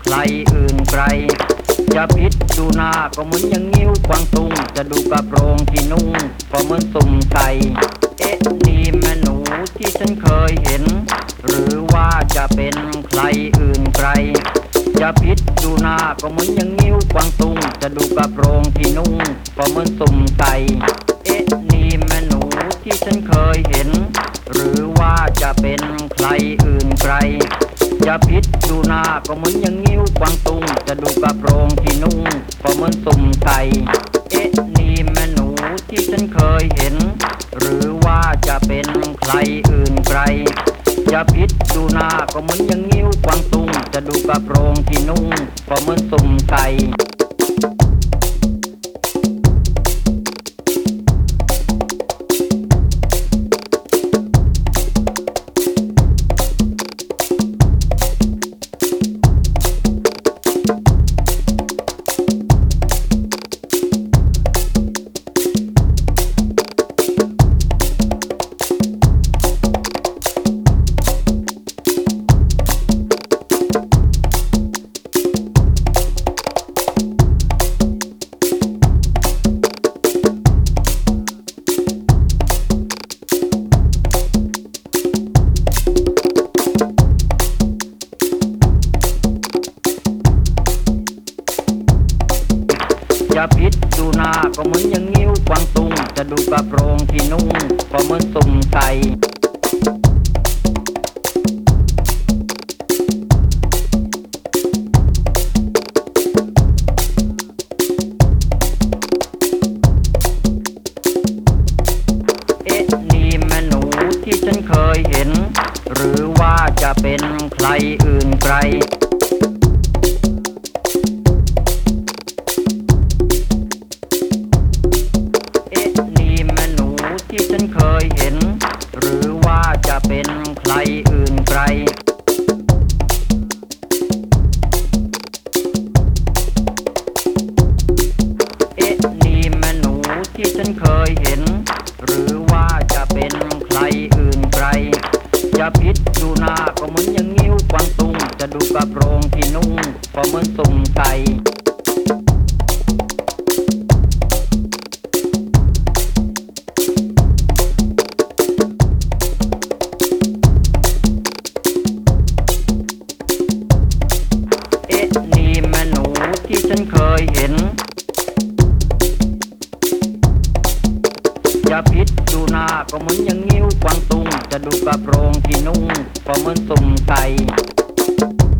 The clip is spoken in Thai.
รอื่นไกลจะพิษดูหน้าก็เหมือนอย่างงิ้วกวางตุงจะดูกระโปรงที่นุ่งก็เหมือนสุ่มไก่เอ๊ะนี่แม่หนูที่ฉันเคยเห็นหรือว่าจะเป็นใครอื่นไกลจะพิษดูหน้าก็เหมือนอย่างงิ้วกวางตุงจะดูกระโปรงที่นุ่งก็เหมือนสุ่มไก่เอ๊ะนี่แม่หนูที่ฉันเคยเห็นหรือว่าจะเป็นใครอื่นไกลจะพิษดูหน้าก็เหมือนอย่างงิ้วกวางตุงจะดูกระโปรงที่นุ่งก็เหมือนสุ่มไก่เอ๊ะนี่แม่หนูที่ฉันเคยเห็นหรือว่าจะเป็นใครอื่นไกลจะพิษดูหน้าก็เหมือนอย่างงิ้วกวางตุงจะดูกระโปรงที่นุ่งก็เหมือนสุ่มไก่จะพิษดูหน้าก็เหมือนอย่างงิ้วกวางตุงจะดูกระโปรงที่นุ่งก็เหมือนสุ่มไก่เอ๊ะนี่แม่หนูที่ฉันเคยเห็นหรือว่าจะเป็นใครอื่นไกลที่ฉันเคยเห็นหรือว่าจะเป็นใครอื่นไกลเอ๊ะนี่แม่หนูที่ฉันเคยเห็นหรือว่าจะเป็นใครอื่นไกลจะพิษดูหน้าก็เหมือนอย่างงิ้วกวางตุงจะดูกระโปรงที่นุ่งก็เหมือนสุ่มไก่ที่ฉันเคยเห็นจะพิษดูหน้าก็เหมือนอย่างงิ้วกวางตุงจะดูกระโปรงที่นุ่งก็เหมือนสุ่มไก่